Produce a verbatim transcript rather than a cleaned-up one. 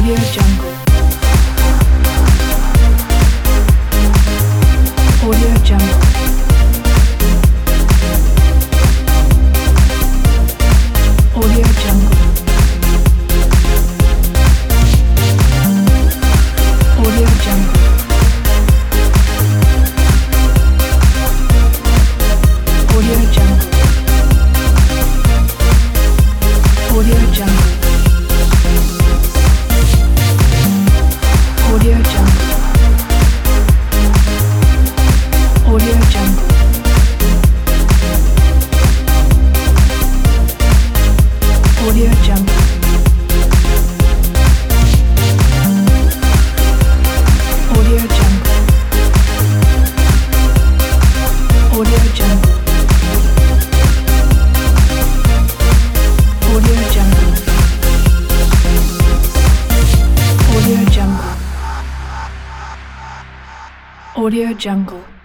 Audio Jungle. Audio Jungle. Audio Jungle. Audio Jungle. Audio Jungle. Audio Jungle. Audio Jungle. Audio Jungle. Audio Jungle. Audio Jungle. Audio Jungle. Audio Jungle. Audio Jungle. Audio Jungle.